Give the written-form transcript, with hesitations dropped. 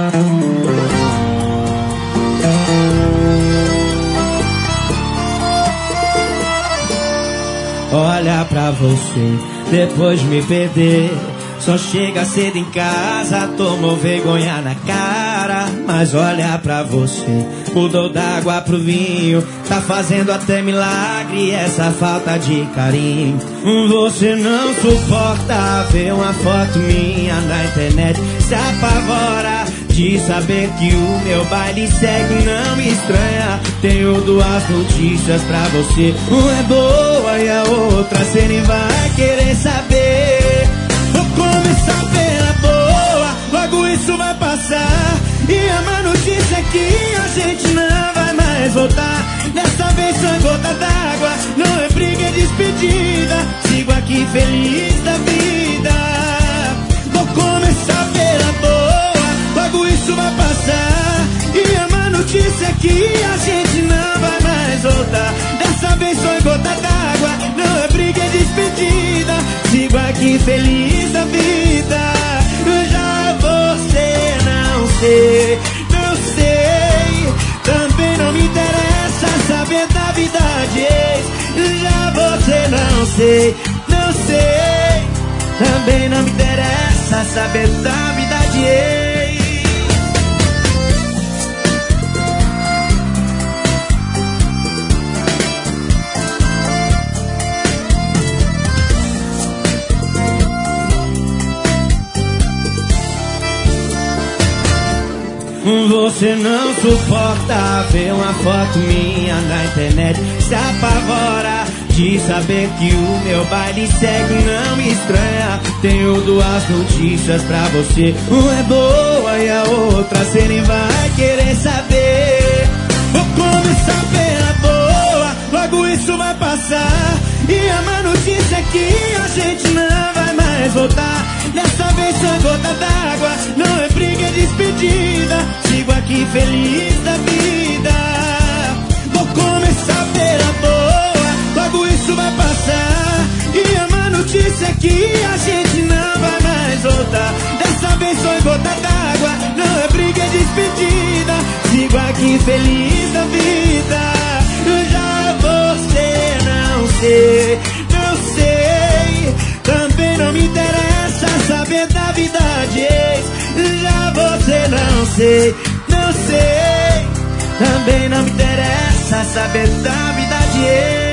Olha pra você, depois de me perder, só chega cedo em casa, tomou vergonha na cara. Mas olha pra você, mudou da água pro vinho, tá fazendo até milagre essa falta de carinho. Você não suporta ver uma foto minha na internet, se apavora de saber que o meu baile segue, não me estranha. Tenho duas notícias pra você, uma é boa e a outra cê nem vai querer saber. Vou começar pela boa, logo isso vai passar. E a má notícia é que a gente não vai mais voltar. Dessa vez só em gota d'água, não é briga, é despedida. Sigo aqui feliz da vida. Vou começar pela boa, logo isso vai passar. E a má notícia é que a gente não vai mais voltar. Dessa vez só em gota d'água, não é briga, é despedida. Sigo aqui feliz da vida. Já você não sei, não sei. Também não me interessa saber da vida de ex. Já você não sei, não sei. Também não me interessa saber da vida de ex. Você não suporta ver uma foto minha na internet, se apavora de saber que o meu baile segue, não me estranha. Tenho duas notícias pra você, uma é boa e a outra cê nem vai querer saber. Vou começar pela boa, logo isso vai passar. E a má notícia é que a gente não vai mais voltar. Dessa vez só gota d'água, não é briga, é despedida. Sigo aqui feliz da vida. Vou começar pela boa, logo isso vai passar. E a má notícia é que a gente não vai mais voltar. Dessa vez só gota d'água, não é briga, é despedida. Sigo aqui feliz da vida. Já você não sei, não sei. Também não me interessa saber da vida de ex. Já você não sei, não sei. Também não me interessa saber da vida de ex.